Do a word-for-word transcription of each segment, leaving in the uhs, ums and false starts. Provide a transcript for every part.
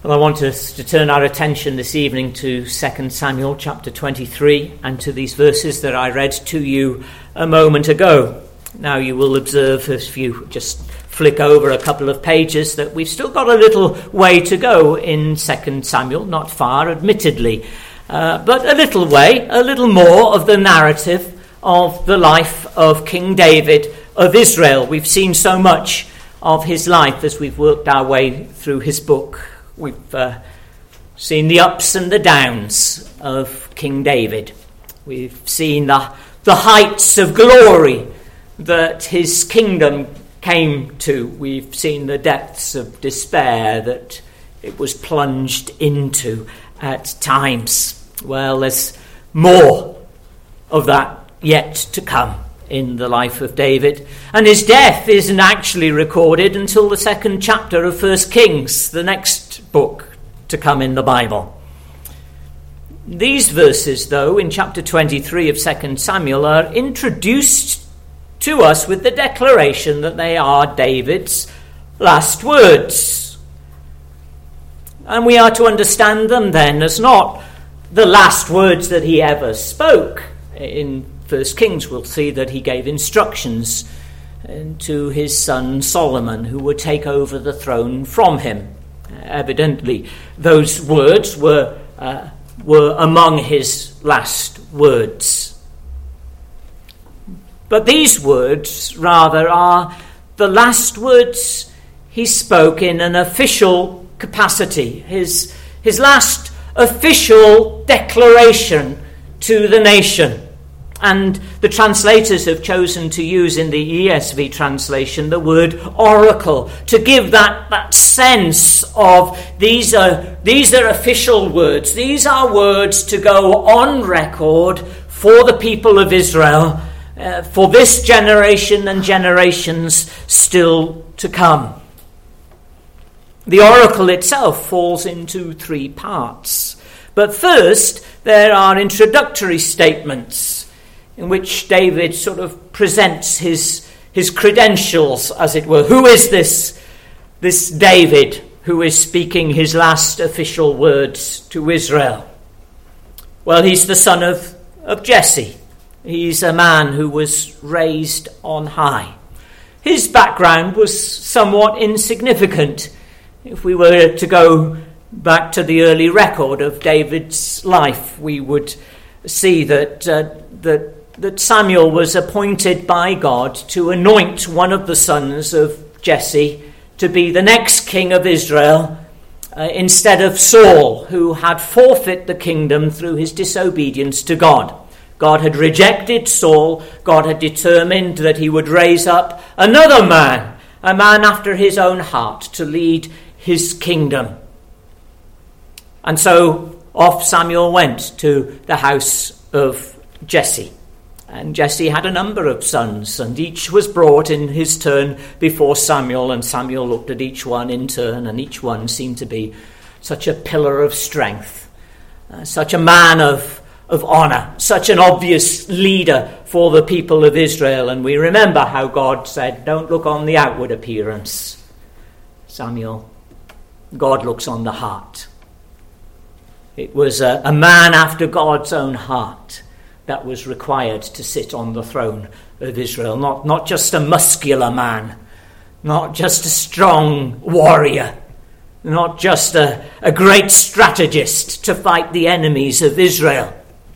Well, I want us to turn our attention this evening to Second Samuel chapter twenty-three and to these verses that I read to you a moment ago. Now you will observe, if you just flick over a couple of pages, that we've still got a little way to go in Second Samuel, not far, admittedly, uh, but a little way, a little more of the narrative of the life of King David of Israel. We've seen so much of his life as we've worked our way through his book. We've uh, seen the ups and the downs of King David. We've seen the, the heights of glory that his kingdom came to. We've seen the depths of despair that it was plunged into at times. Well, there's more of that yet to come in the life of David. And his death isn't actually recorded until the second chapter of First Kings, the next book to come in the Bible. These verses, though, in chapter twenty-three of Second Samuel, are introduced to us with the declaration that they are David's last words. And we are to understand them then as not the last words that he ever spoke. In First Kings, we'll see that he gave instructions to his son Solomon, who would take over the throne from him. Evidently, those words were uh, were among his last words. But these words, rather, are the last words he spoke in an official capacity, his, his last official declaration to the nation. And the translators have chosen to use in the E S V translation the word oracle to give that, that sense of these are, these are official words. These are words to go on record for the people of Israel, uh, for this generation and generations still to come. The oracle itself falls into three parts. But first, there are introductory statements in which David sort of presents his his credentials, as it were. Who is this, this David who is speaking his last official words to Israel? Well, he's the son of, of Jesse. He's a man who was raised on high. His background was somewhat insignificant. If we were to go back to the early record of David's life, we would see that uh, that that Samuel was appointed by God to anoint one of the sons of Jesse to be the next king of Israel uh, instead of Saul, who had forfeit the kingdom through his disobedience to God. God had rejected Saul. God had determined that he would raise up another man, a man after his own heart, to lead his kingdom. And so off Samuel went to the house of Jesse. And Jesse had a number of sons, and each was brought in his turn before Samuel, and Samuel looked at each one in turn, and each one seemed to be such a pillar of strength, uh, such a man of, of honor, such an obvious leader for the people of Israel. And we remember how God said, don't look on the outward appearance, Samuel. God looks on the heart. It was a, a man after God's own heart that was required to sit on the throne of Israel. Not, not just a muscular man, not just a strong warrior, not just a, a great strategist to fight the enemies of Israel.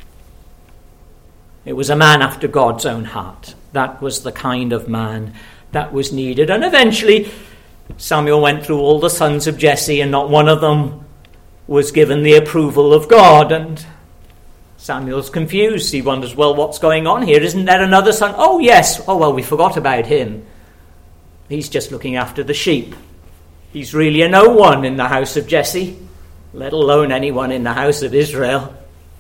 It was a man after God's own heart. That was the kind of man that was needed. And eventually Samuel went through all the sons of Jesse, and not one of them was given the approval of God. And Samuel's confused. He wonders, well, what's going on here? Isn't there another son? Oh, yes. Oh, well, we forgot about him. He's just looking after the sheep. He's really a no one in the house of Jesse, let alone anyone in the house of Israel.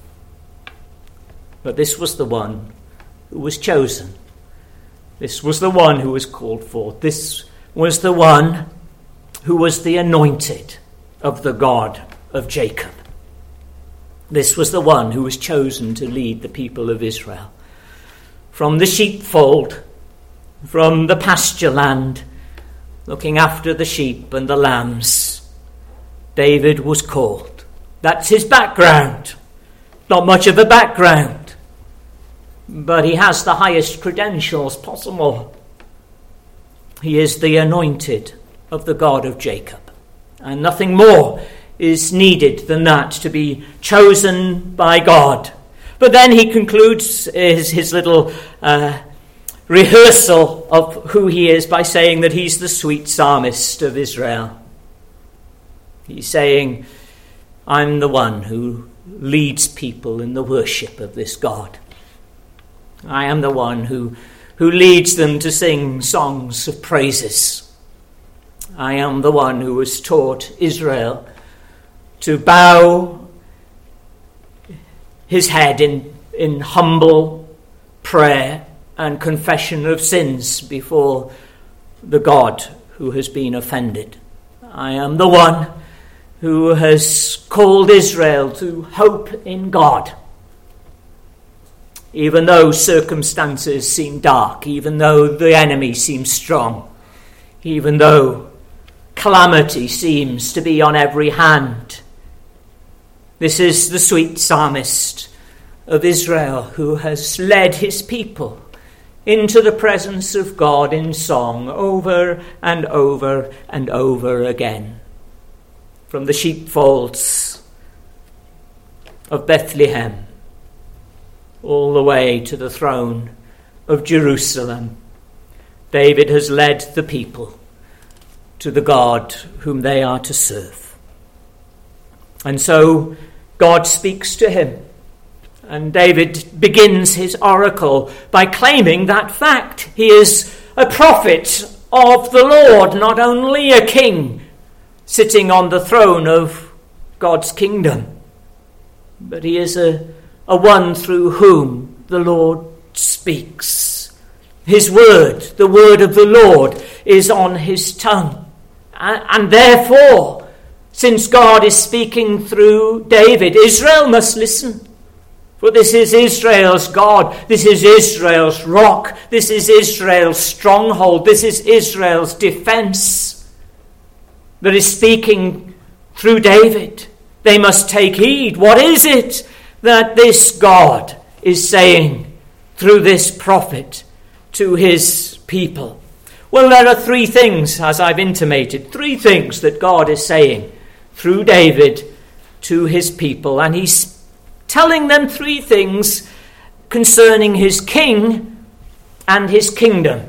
But this was the one who was chosen. This was the one who was called forth. This was the one who was the anointed of the God of Jacob. This was the one who was chosen to lead the people of Israel. From the sheepfold, from the pasture land, looking after the sheep and the lambs, David was called. That's his background. Not much of a background, but he has the highest credentials possible. He is the anointed of the God of Jacob, and nothing more is needed than that to be chosen by God. But then he concludes his, his little uh, rehearsal of who he is by saying that he's the sweet psalmist of Israel. He's saying, I'm the one who leads people in the worship of this God. I am the one who, who leads them to sing songs of praises. I am the one who has taught Israel to bow his head in, in humble prayer and confession of sins before the God who has been offended. I am the one who has called Israel to hope in God. Even though circumstances seem dark, even though the enemy seems strong, even though calamity seems to be on every hand. This is the sweet psalmist of Israel who has led his people into the presence of God in song over and over and over again. From the sheepfolds of Bethlehem all the way to the throne of Jerusalem, David has led the people to the God whom they are to serve. And so God speaks to him, and David begins his oracle by claiming that fact. He is a prophet of the Lord, not only a king sitting on the throne of God's kingdom, but he is a, a one through whom the Lord speaks. His word, the word of the Lord, is on his tongue. And, and therefore, since God is speaking through David, Israel must listen. For this is Israel's God. This is Israel's rock. This is Israel's stronghold. This is Israel's defense that is speaking through David. They must take heed. What is it that this God is saying through this prophet to his people? Well, there are three things, as I've intimated, three things that God is saying through David to his people. And he's telling them three things concerning his king and his kingdom.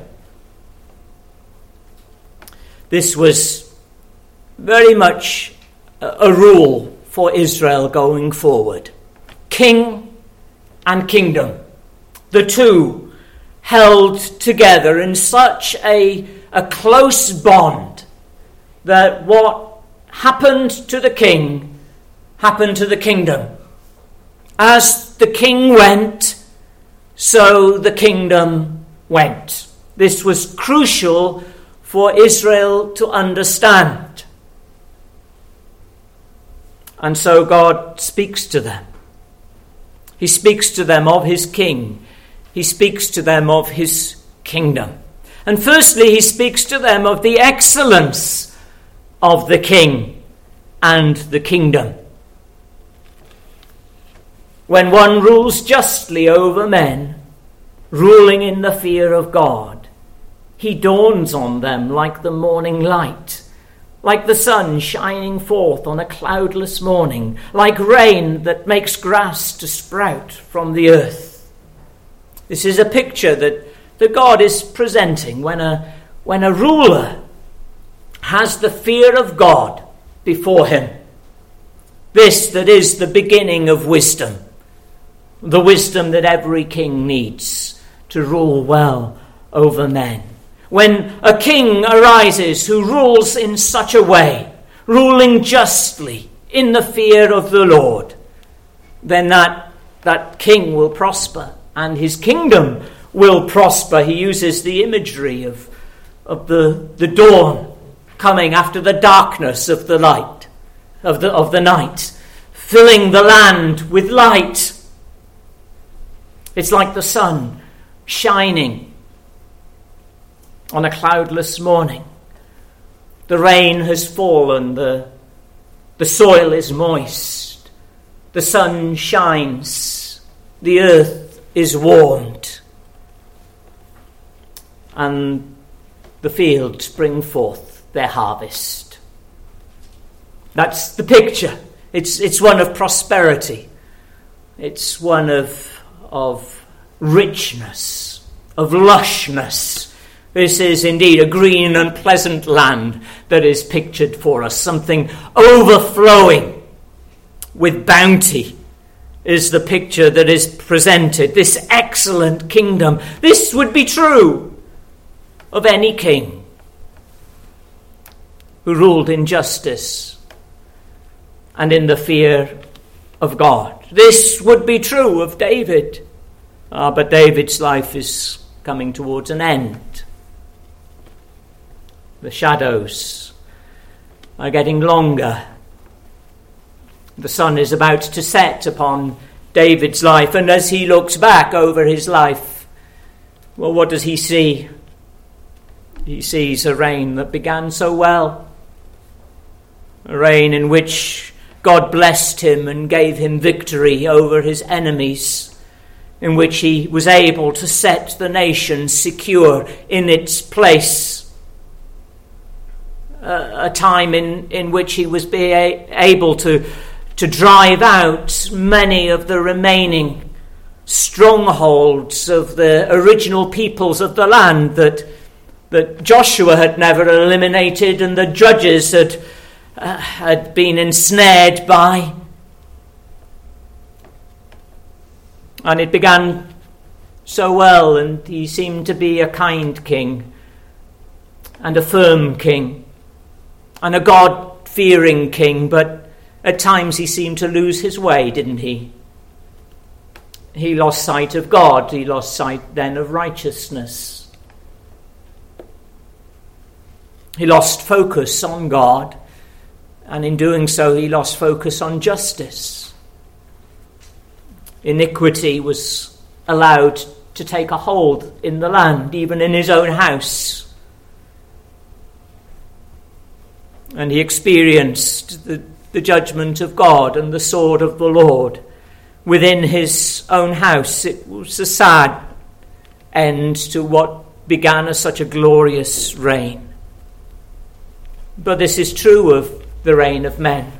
This was very much a rule for Israel going forward. King and kingdom. The two held together in such a, a close bond that what happened to the king happened to the kingdom. As the king went, so the kingdom went. This was crucial for Israel to understand. And so God speaks to them. He speaks to them of his king. He speaks to them of his kingdom. And firstly, he speaks to them of the excellence of the king and the kingdom. When one rules justly over men, ruling in the fear of God, he dawns on them like the morning light, like the sun shining forth on a cloudless morning, like rain that makes grass to sprout from the earth. This is a picture that, that God is presenting when a, when a ruler has the fear of God before him. This that is the beginning of wisdom. The wisdom that every king needs to rule well over men. When a king arises who rules in such a way, ruling justly in the fear of the Lord, then that, that king will prosper and his kingdom will prosper. He uses the imagery of, of the, the dawn coming after the darkness of the light, of the, of the night, filling the land with light. It's like the sun shining on a cloudless morning. The rain has fallen, the, The soil is moist. The sun shines. The earth is warmed. And the fields bring forth their harvest. That's the picture. It's it's one of prosperity. It's one of, of richness, of lushness. This is indeed a green and pleasant land that is pictured for us. Something overflowing with bounty is the picture that is presented. This excellent kingdom. This would be true of any king who ruled in justice and in the fear of God. This would be true of David. Ah, but David's life is coming towards an end. The shadows are getting longer. The sun is about to set upon David's life, and as he looks back over his life, well, what does he see? He sees a reign that began so well. A reign in which God blessed him and gave him victory over his enemies, in which he was able to set the nation secure in its place. A, a time in, in which he was be a, able to, to drive out many of the remaining strongholds of the original peoples of the land that, that Joshua had never eliminated and the judges had Uh, had been ensnared by. And it began so well, and he seemed to be a kind king and a firm king and a God-fearing king, but at times he seemed to lose his way, didn't he? He lost sight of God. He lost sight then of righteousness. He lost focus on God. And in doing so, he lost focus on justice. Iniquity was allowed to take a hold in the land, even in his own house. And he experienced the, the judgment of God and the sword of the Lord within his own house. It was a sad end to what began as such a glorious reign. But this is true of the reign of men.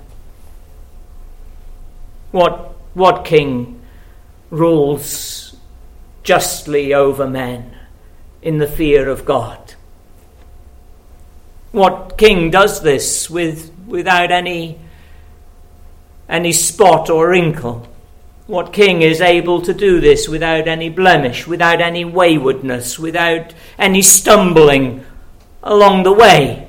What, what king rules justly over men in the fear of God? What king does this with, without any, any spot or wrinkle? What king is able to do this without any blemish, without any waywardness, without any stumbling along the way?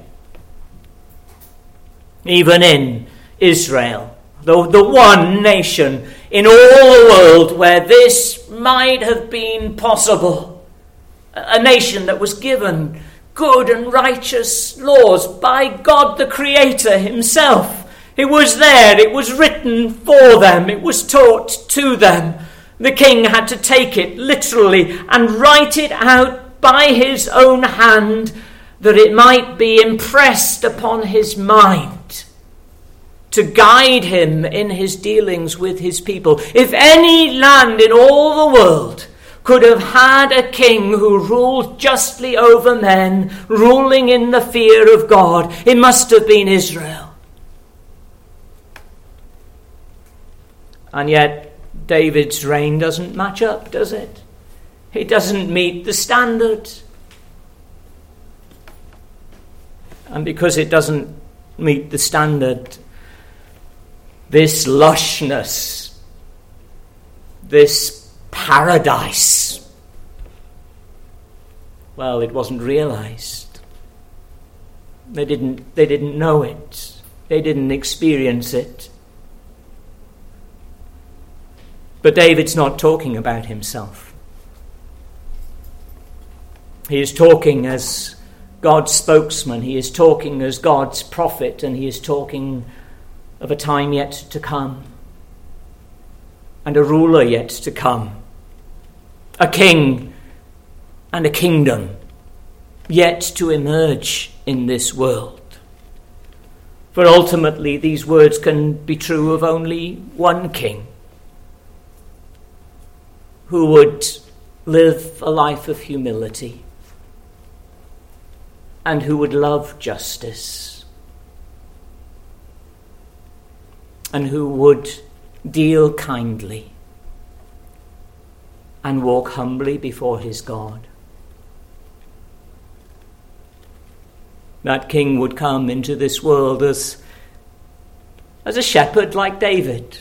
Even in Israel, the, the one nation in all the world where this might have been possible, a nation that was given good and righteous laws by God the Creator himself. It was there, it was written for them, it was taught to them. The king had to take it literally and write it out by his own hand, that it might be impressed upon his mind, to guide him in his dealings with his people. If any land in all the world could have had a king who ruled justly over men, ruling in the fear of God, it must have been Israel. And yet David's reign doesn't match up, does it? It doesn't meet the standard. And because it doesn't meet the standard, this lushness, this paradise, well, it wasn't realized. They didn't, they didn't know it. They didn't experience it. But David's not talking about himself. He is talking as God's spokesman. He is talking as God's prophet, and he is talking of a time yet to come, and a ruler yet to come, a king and a kingdom yet to emerge in this world. For ultimately, these words can be true of only one king who would live a life of humility and who would love justice and who would deal kindly and walk humbly before his God. That king would come into this world as, as a shepherd like David,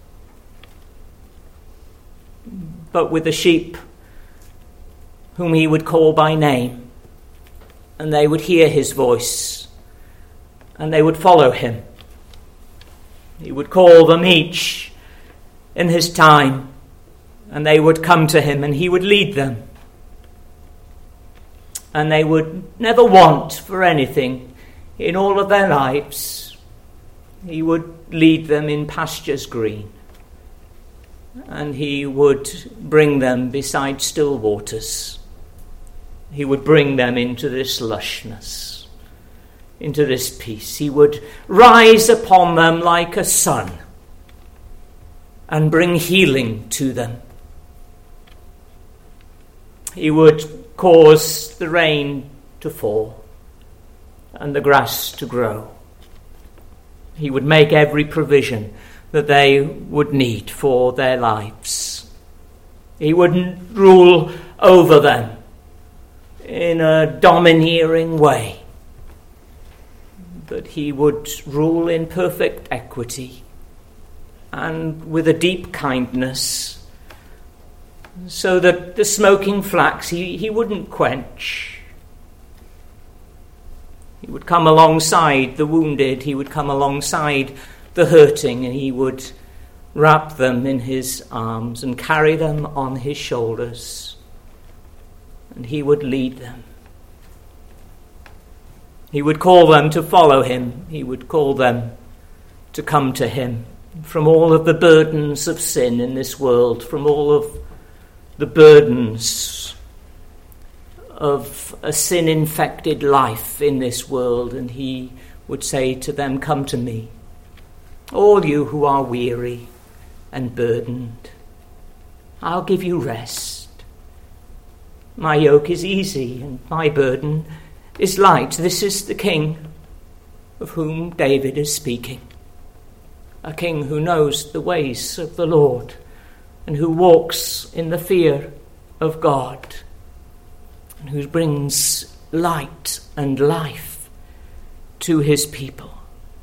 but with the sheep whom he would call by name, and they would hear his voice, and they would follow him. He would call them each in his time, and they would come to him, and he would lead them. And they would never want for anything in all of their lives. He would lead them in pastures green, and he would bring them beside still waters. He would bring them into this lushness, into this peace. He would rise upon them like a sun and bring healing to them. He would cause the rain to fall and the grass to grow. He would make every provision that they would need for their lives. He wouldn't rule over them in a domineering way, but he would rule in perfect equity and with a deep kindness, so that the smoking flax he, he wouldn't quench. He would come alongside the wounded, he would come alongside the hurting, and he would wrap them in his arms and carry them on his shoulders, and he would lead them. He would call them to follow him. He would call them to come to him from all of the burdens of sin in this world, from all of the burdens of a sin-infected life in this world. And he would say to them, "Come to me, all you who are weary and burdened. I'll give you rest. My yoke is easy and my burden is light." This is the King of whom David is speaking. A king who knows the ways of the Lord and who walks in the fear of God and who brings light and life to his people.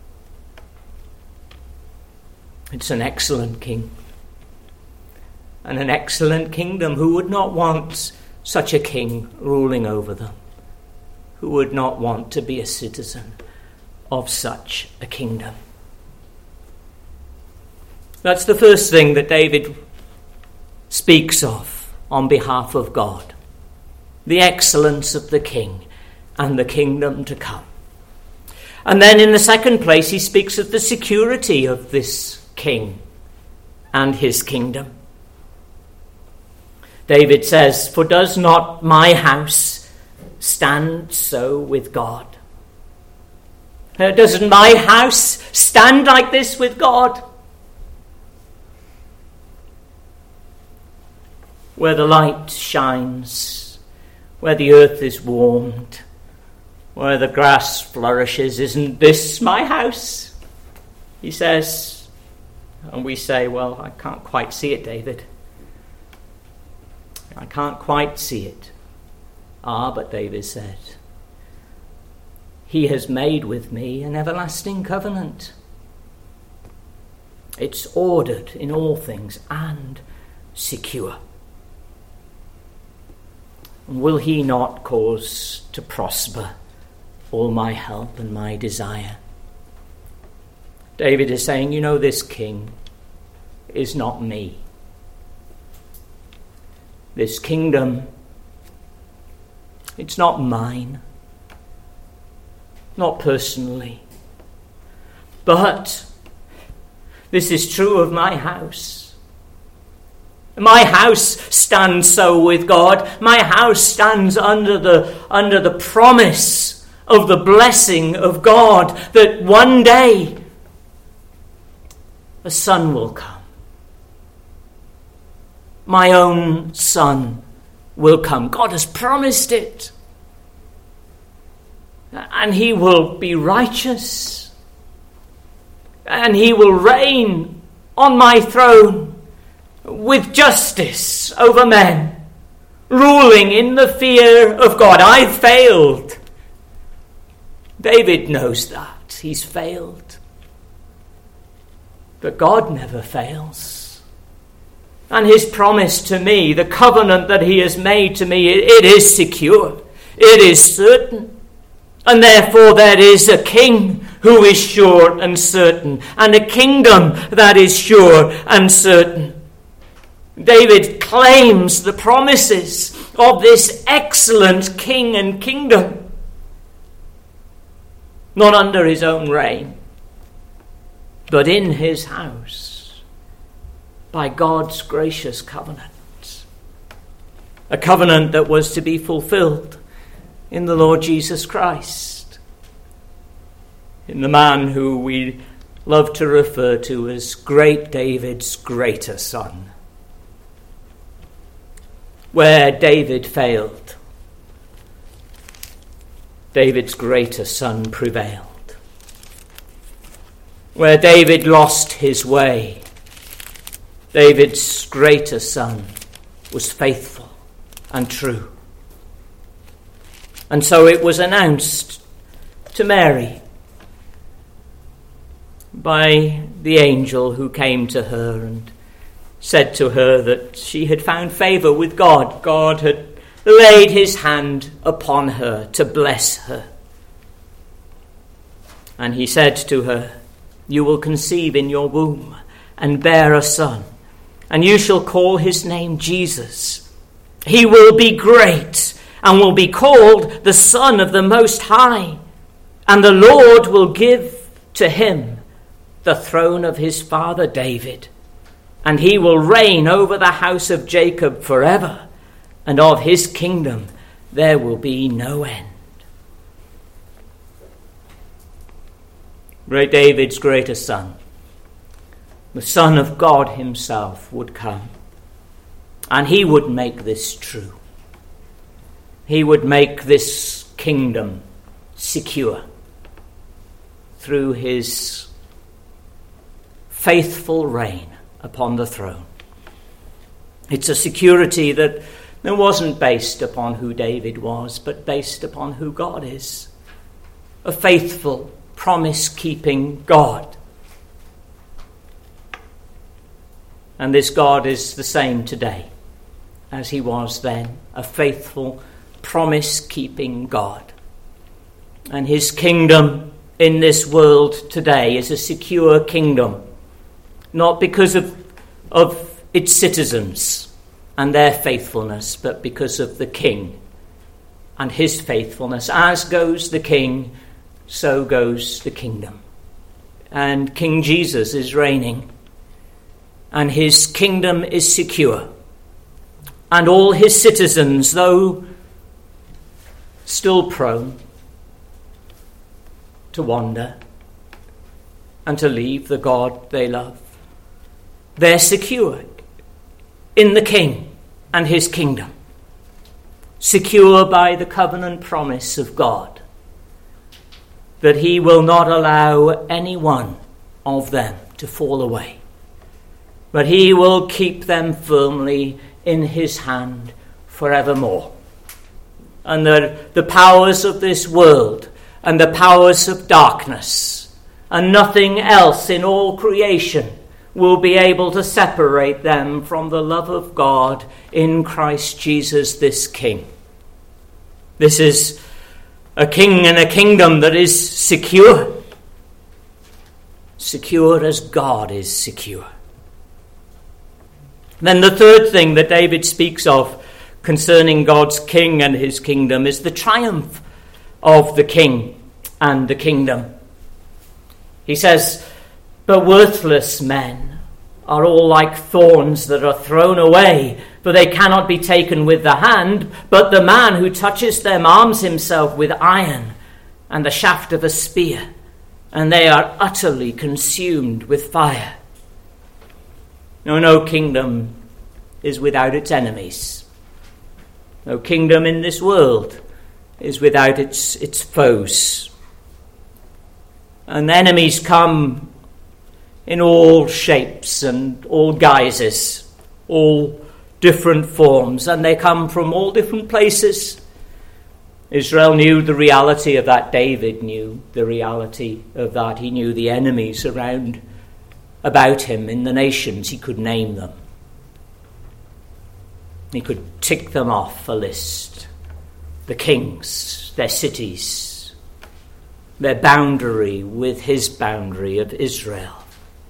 It's an excellent king and an excellent kingdom. Who would not want such a king ruling over them? Who would not want to be a citizen of such a kingdom? That's the first thing that David speaks of on behalf of God. The excellence of the king and the kingdom to come. And then in the second place, he speaks of the security of this king and his kingdom. David says, "For does not my house stand so with God?" Uh, doesn't my house stand like this with God? Where the light shines, where the earth is warmed, where the grass flourishes, isn't this my house? He says, and we say, "Well, I can't quite see it, David. I can't quite see it." Ah, but David said, "He has made with me an everlasting covenant. It's ordered in all things and secure. Will he not cause to prosper all my help and my desire?" David is saying, you know, this king is not me. This kingdom, it's not mine, not personally. But this is true of my house. My house stands so with God. My house stands under the under the promise of the blessing of God, that one day a son will come. My own son will come. God has promised it. And he will be righteous. And he will reign on my throne with justice over men, ruling in the fear of God. I've failed. David knows that. He's failed. But God never fails. And his promise to me, the covenant that he has made to me, it, it is secure. It is certain. And therefore there is a king who is sure and certain, and a kingdom that is sure and certain. David claims the promises of this excellent king and kingdom, not under his own reign, but in his house, by God's gracious covenant. A covenant that was to be fulfilled in the Lord Jesus Christ, in the man who we love to refer to as Great David's greater son. Where David failed, David's greater son prevailed. Where David lost his way, David's greater son was faithful and true. And so it was announced to Mary by the angel who came to her and said to her that she had found favor with God. God had laid his hand upon her to bless her. And he said to her, "You will conceive in your womb and bear a son, and you shall call his name Jesus. He will be great and will be called the Son of the Most High, and the Lord will give to him the throne of his father David, and he will reign over the house of Jacob forever, and of his kingdom there will be no end." Great David's greater son, the Son of God himself, would come, and he would make this true. He would make this kingdom secure through his faithful reign upon the throne. It's a security that that wasn't based upon who David was, but based upon who God is. A faithful, promise-keeping God. And this God is the same today as he was then, a faithful, promise-keeping God. And his kingdom in this world today is a secure kingdom, not because of, of its citizens and their faithfulness, but because of the king and his faithfulness. As goes the king, so goes the kingdom. And King Jesus is reigning, and his kingdom is secure. And all his citizens, though still prone to wander and to leave the God they love, they're secure in the king and his kingdom, secure by the covenant promise of God that he will not allow any one of them to fall away, but he will keep them firmly in his hand forevermore. And that the powers of this world and the powers of darkness and nothing else in all creation will be able to separate them from the love of God in Christ Jesus, this King. This is a king and a kingdom that is secure. Secure as God is secure. Then the third thing that David speaks of concerning God's king and his kingdom is the triumph of the king and the kingdom. He says, "But worthless men are all like thorns that are thrown away, for they cannot be taken with the hand, but the man who touches them arms himself with iron. and the shaft of a spear, and they are utterly consumed with fire. No, no kingdom is without its enemies. No kingdom in this world is without its, its foes. And enemies come in all shapes and all guises, all different forms, and they come from all different places. Israel knew the reality of that. David knew the reality of that. He knew the enemies around about him in the nations. He could name them. He could tick them off a list. The kings, their cities, their boundary with his boundary of Israel.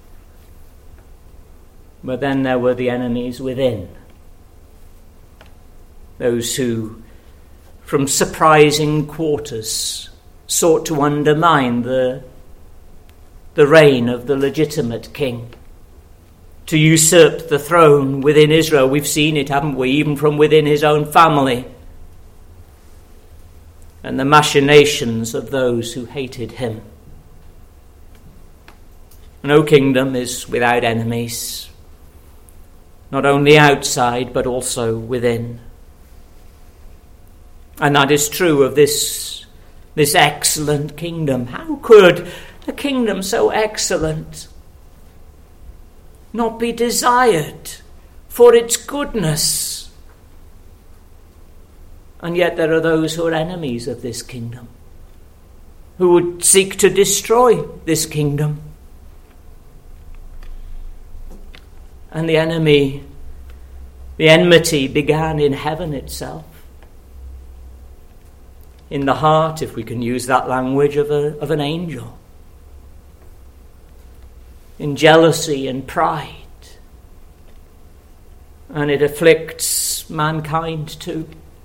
But then there were the enemies within. Those who, from surprising quarters, sought to undermine the, the reign of the legitimate king, to usurp the throne within Israel. We've seen it, haven't we, even from within his own family. And the machinations of those who hated him. No kingdom is without enemies, not only outside but also within. And that is true of this, this excellent kingdom. How could a kingdom so excellent not be desired for its goodness? And yet there are those who are enemies of this kingdom, who would seek to destroy this kingdom. And the enemy, the enmity began in heaven itself. In the heart, if we can use that language, of, a, of an angel. In jealousy and pride. And it afflicts mankind too.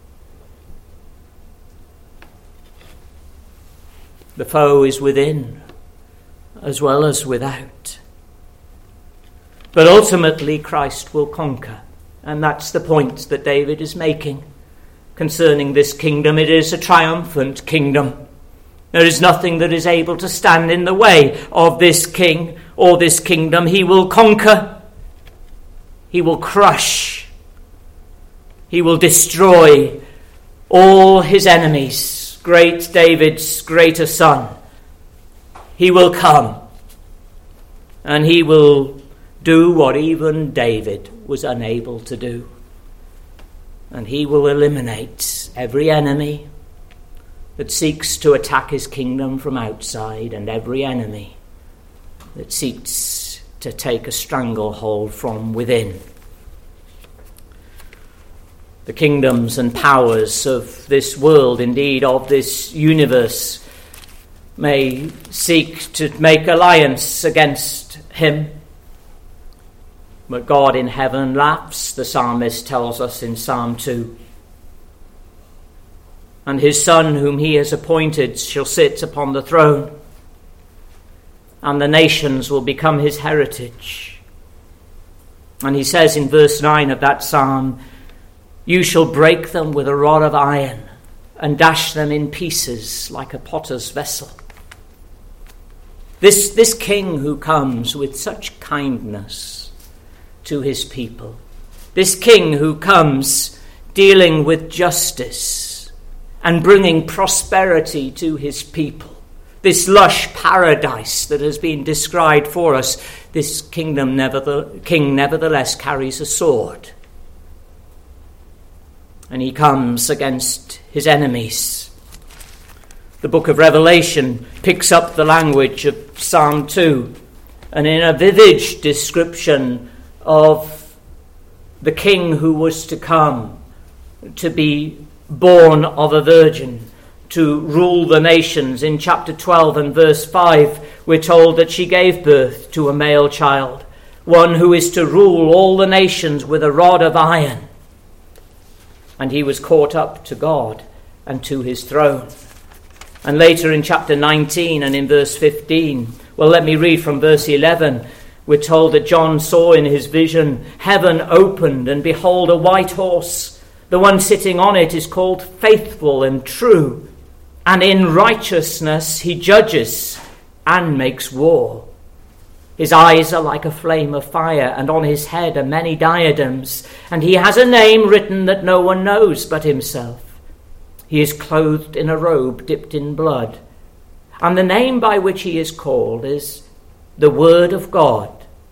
The foe is within as well as without. But ultimately Christ will conquer. And that's the point that David is making concerning this kingdom. It is a triumphant kingdom. There is nothing that is able to stand in the way of this king or this kingdom. He will conquer. He will crush. He will destroy all his enemies. Great David's greater son. He will come. And he will do what even David was unable to do. And he will eliminate every enemy that seeks to attack his kingdom from outside, and every enemy that seeks to take a stranglehold from within. The kingdoms and powers of this world, indeed of this universe, may seek to make alliance against him. But God in heaven laughs, the psalmist tells us in Psalm two. And his Son, whom he has appointed, shall sit upon the throne, and the nations will become his heritage. And he says in verse nine of that psalm, you shall break them with a rod of iron, and dash them in pieces like a potter's vessel. This, this king who comes with such kindness to his people, this king who comes dealing with justice and bringing prosperity to his people, this lush paradise that has been described for us, this kingdom nevertheless, king nevertheless carries a sword. And he comes against his enemies. The book of Revelation picks up the language of Psalm two, and in a vivid description of the king who was to come, to be born of a virgin, to rule the nations. In chapter twelve and verse five, we're told that she gave birth to a male child, one who is to rule all the nations with a rod of iron. And he was caught up to God and to his throne. And later in chapter nineteen and in verse fifteen, well, let me read from verse eleven. We're told that John saw in his vision heaven opened, and behold, a white horse. The one sitting on it is called Faithful and True, and in righteousness he judges and makes war. His eyes are like a flame of fire, and on his head are many diadems, and he has a name written that no one knows but himself. He is clothed in a robe dipped in blood, and the name by which he is called is the Word of God.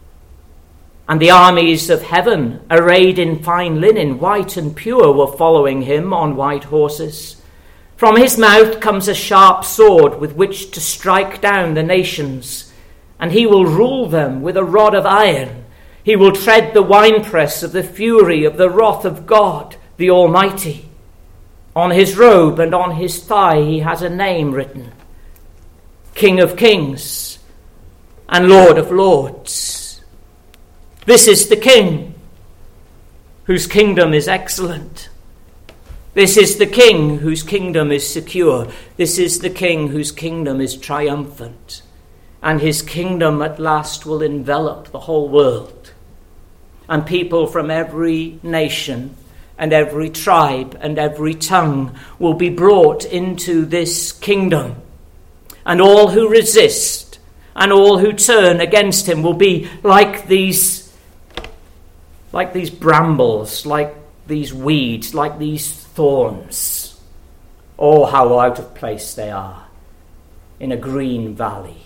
And the armies of heaven, arrayed in fine linen, white and pure, were following him on white horses. From his mouth comes a sharp sword with which to strike down the nations, and he will rule them with a rod of iron. He will tread the winepress of the fury of the wrath of God, the Almighty. On his robe and on his thigh he has a name written, King of Kings and Lord of Lords. This is the King whose kingdom is excellent. This is the King whose kingdom is secure. This is the King whose kingdom is triumphant. And his kingdom at last will envelop the whole world. And people from every nation and every tribe and every tongue will be brought into this kingdom. And all who resist and all who turn against him will be like these, like these brambles, like these weeds, like these thorns. Oh, how out of place they are in a green valley,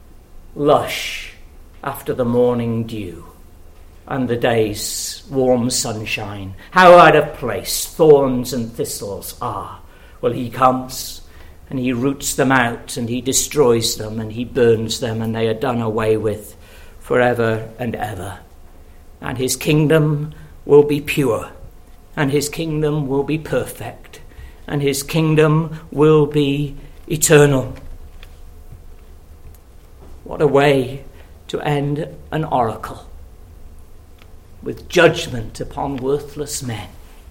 lush after the morning dew and the day's warm sunshine. How out of place thorns and thistles are. Well, he comes and he roots them out and he destroys them and he burns them, and they are done away with forever and ever. And his kingdom will be pure, and his kingdom will be perfect, and his kingdom will be eternal. What a way to end an oracle, with judgment upon worthless men.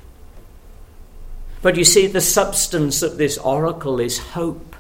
But you see, the substance of this oracle is hope.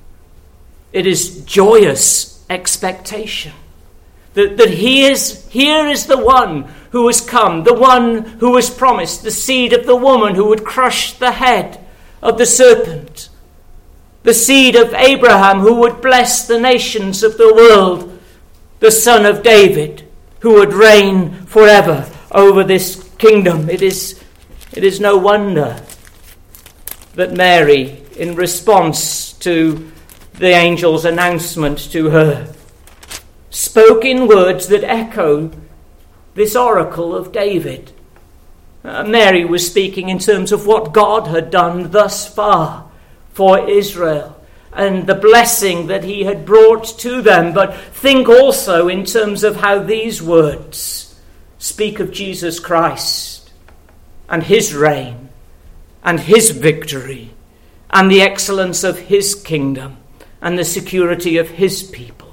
It is joyous expectation. That, that he is, here is the one who has come, the one who was promised, the seed of the woman who would crush the head of the serpent, the seed of Abraham who would bless the nations of the world, the son of David who would reign forever over this kingdom. It is, it is no wonder that Mary, in response to the angel's announcement to her, spoke in words that echo this oracle of David. Uh, Mary was speaking in terms of what God had done thus far for Israel and the blessing that he had brought to them. But think also in terms of how these words speak of Jesus Christ and his reign and his victory and the excellence of his kingdom and the security of his people.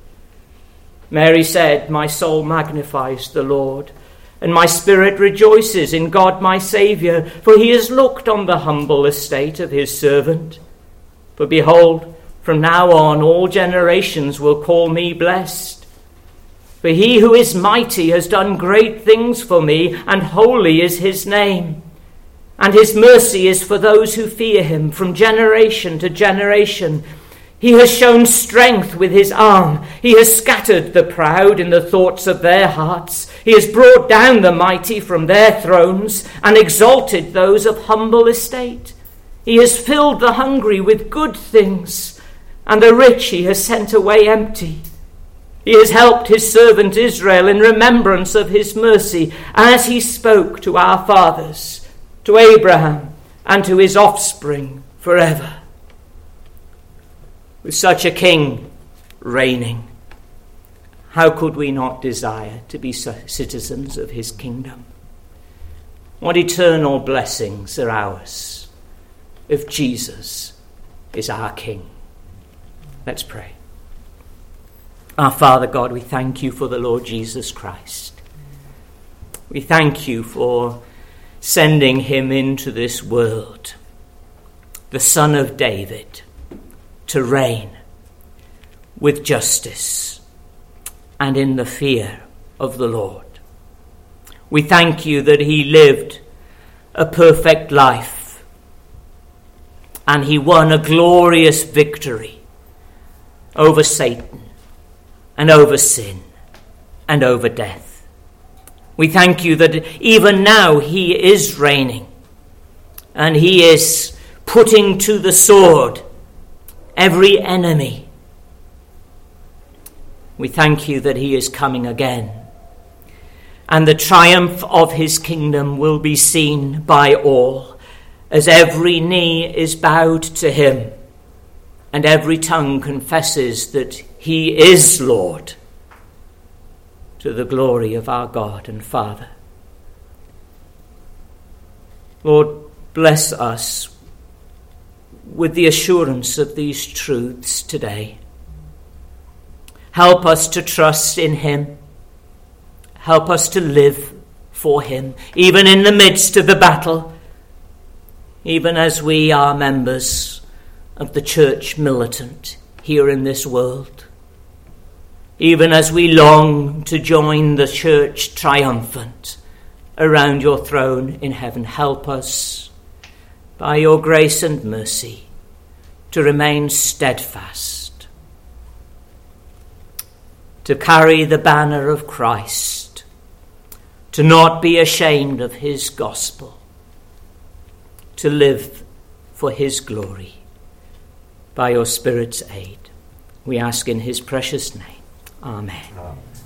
Mary said, "My soul magnifies the Lord, and my spirit rejoices in God my Saviour, for he has looked on the humble estate of his servant. For behold, from now on all generations will call me blessed. For he who is mighty has done great things for me, and holy is his name. And his mercy is for those who fear him from generation to generation. He has shown strength with his arm. He has scattered the proud in the thoughts of their hearts. He has brought down the mighty from their thrones and exalted those of humble estate. He has filled the hungry with good things, and the rich he has sent away empty. He has helped his servant Israel in remembrance of his mercy, as he spoke to our fathers, to Abraham, and to his offspring forever." With such a king reigning, how could we not desire to be citizens of his kingdom? What eternal blessings are ours if Jesus is our King. Let's pray. Our Father God, we thank you for the Lord Jesus Christ. We thank you for sending him into this world, the Son of David, to reign with justice and in the fear of the Lord. We thank you that he lived a perfect life, and he won a glorious victory over Satan and over sin and over death. We thank you that even now he is reigning, and he is putting to the sword every enemy. We thank you that he is coming again, and the triumph of his kingdom will be seen by all, as every knee is bowed to him, and every tongue confesses that he is Lord, to the glory of our God and Father. Lord, bless us with the assurance of these truths today. Help us to trust in him. Help us to live for him, even in the midst of the battle, even as we are members of the church militant here in this world, even as we long to join the church triumphant around your throne in heaven. Help us, by your grace and mercy, to remain steadfast, to carry the banner of Christ, to not be ashamed of his gospel, to live for his glory. By your Spirit's aid, we ask in his precious name. Amen. Amen.